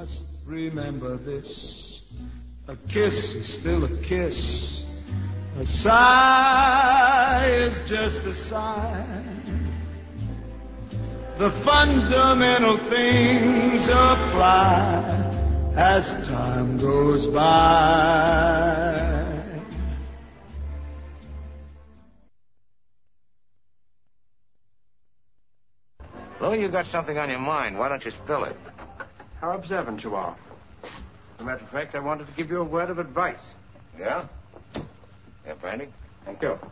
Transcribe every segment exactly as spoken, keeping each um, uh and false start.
must remember this. A kiss is still a kiss. A sigh is just a sigh. The fundamental things apply as time goes by. Louis, you got something on your mind. Why don't you spill it? How observant you are. As a matter of fact, I wanted to give you a word of advice. Yeah? Yeah, Brandy? Thank you.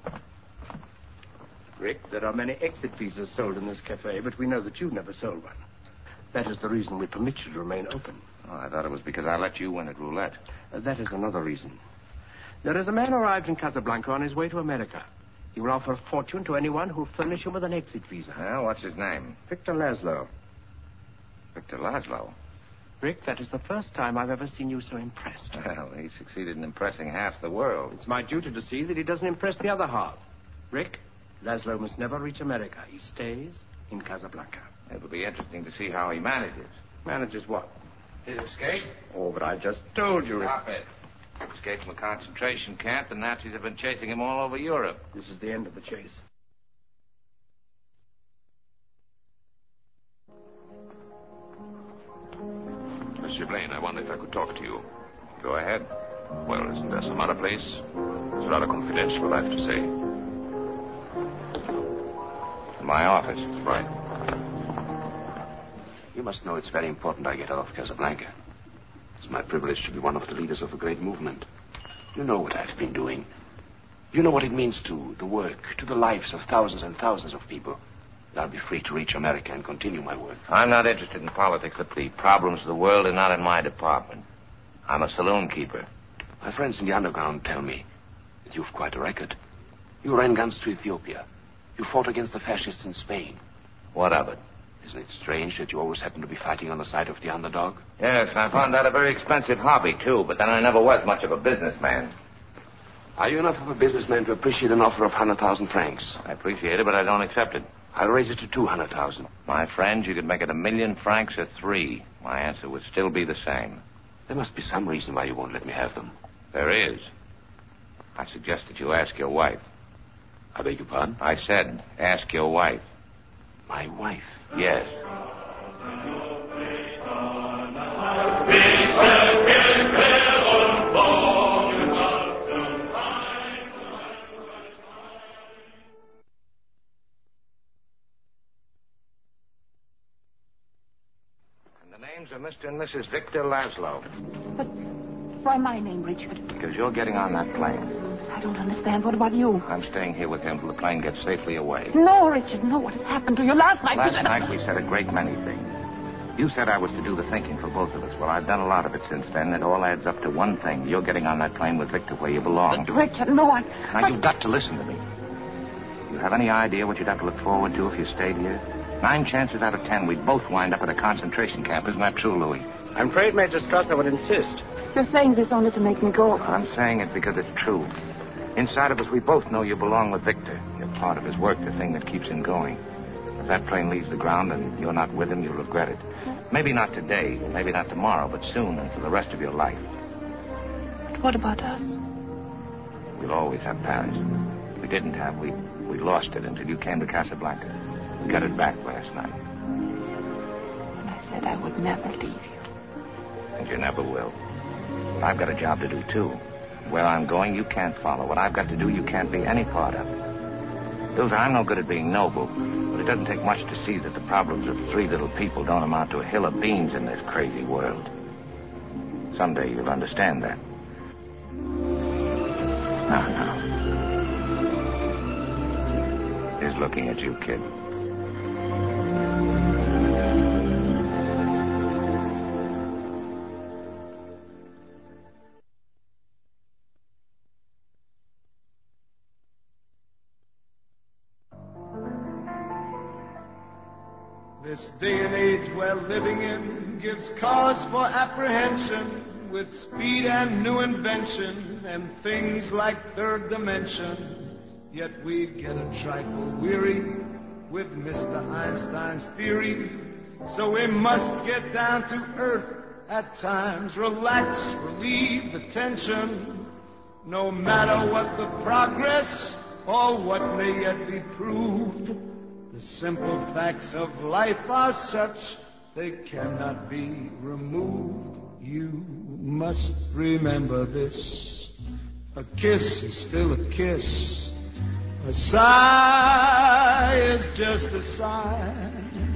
Rick, there are many exit visas sold in this cafe, but we know that you've never sold one. That is the reason we permit you to remain open. Oh, I thought it was because I let you win at roulette. Uh, that is another reason. There is a man arrived in Casablanca on his way to America. He will offer a fortune to anyone who will furnish him with an exit visa. Well, what's his name? Victor Laszlo. Victor Laszlo? Rick, that is the first time I've ever seen you so impressed. Well, he succeeded in impressing half the world. It's my duty to see that he doesn't impress the other half. Rick, Laszlo must never reach America. He stays in Casablanca. It'll be interesting to see how he manages. Manages what? His escape? Oh, but I just told you, Rick. Stop it. Escaped from a concentration camp. The Nazis have been chasing him all over Europe. This is the end of the chase. Monsieur Blaine, I wonder if I could talk to you. Go ahead. Well, isn't there some other place? It's rather confidential, I have to say. In my office. Right. You must know it's very important I get out of Casablanca. It's my privilege to be one of the leaders of a great movement. You know what I've been doing. You know what it means to the work, to the lives of thousands and thousands of people. I'll be free to reach America and continue my work. I'm not interested in politics. The problems of the world are not in my department. I'm a saloon keeper. My friends in the underground tell me that you've quite a record. You ran guns to Ethiopia. You fought against the fascists in Spain. What of it? Isn't it strange that you always happen to be fighting on the side of the underdog? Yes, I found that a very expensive hobby, too, but then I never was much of a businessman. Are you enough of a businessman to appreciate an offer of one hundred thousand francs? I appreciate it, but I don't accept it. I'll raise it to two hundred thousand. My friend, you could make it a million francs or three. My answer would still be the same. There must be some reason why you won't let me have them. There is. I suggest that you ask your wife. I beg your pardon? I said, ask your wife. My wife? Yes. And the names are Mister and Missus Victor Laszlo. But why my name, Richard? Because you're getting on that plane. I don't understand. What about you? I'm staying here with him till the plane gets safely away. No, Richard, no. What has happened to you last night? Last night we said a great many things. You said I was to do the thinking for both of us. Well, I've done a lot of it since then. It all adds up to one thing. You're getting on that plane with Victor where you belong. But, Richard, no, I... Now, I... you've got to listen to me. You have any idea what you'd have to look forward to if you stayed here? Nine chances out of ten, we'd both wind up at a concentration camp. Isn't that true, Louis? I'm afraid Major Strasser would insist. You're saying this only to make me go. I'm saying it because it's true. Inside of us, we both know you belong with Victor. You're part of his work, the thing that keeps him going. If that plane leaves the ground and you're not with him, you'll regret it. Maybe not today, maybe not tomorrow, but soon and for the rest of your life. But what about us? We'll always have Paris. We didn't have. We we lost it until you came to Casablanca. We got it back last night. And I said I would never leave you. And you never will. But I've got a job to do, too. Where I'm going, you can't follow. What I've got to do, you can't be any part of. Ilsa, I'm no good at being noble, but it doesn't take much to see that the problems of three little people don't amount to a hill of beans in this crazy world. Someday you'll understand that. Now, now. He's looking at you, kid. This day and age we're living in gives cause for apprehension, with speed and new invention and things like third dimension. Yet we get a trifle weary with Mister Einstein's theory. So we must get down to earth at times relax, relieve the tension. No matter what the progress or what may yet be proved, the simple facts of life are such they cannot be removed. You must remember this. A kiss is still a kiss. A sigh is just a sigh.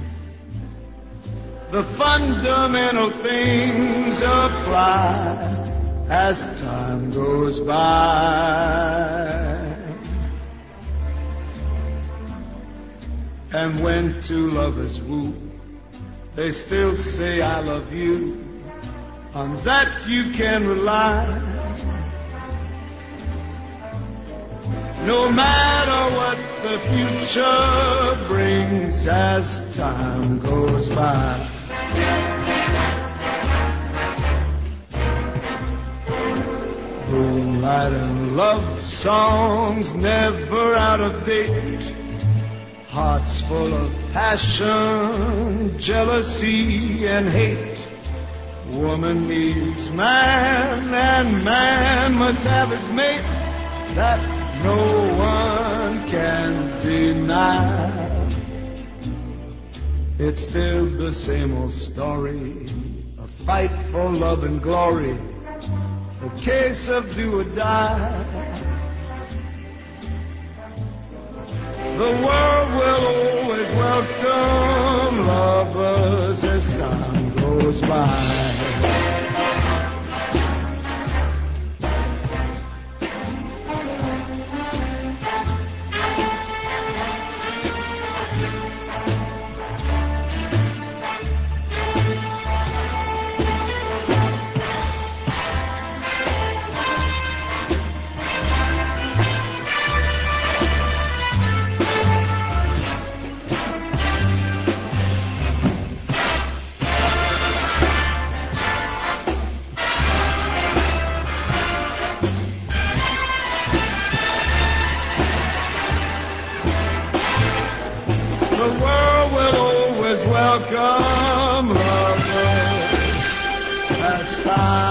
The fundamental things apply as time goes by. And when two lovers woo, they still say I love you. On that you can rely. No matter what the future brings as time goes by. Moonlight and love songs never out of date. Hearts full of passion, jealousy and hate. Woman needs man and man must have his mate. That no one can deny. It's still the same old story, a fight for love and glory, a case of do or die. The world will always welcome lovers as time goes by. Welcome lovers, that's fine.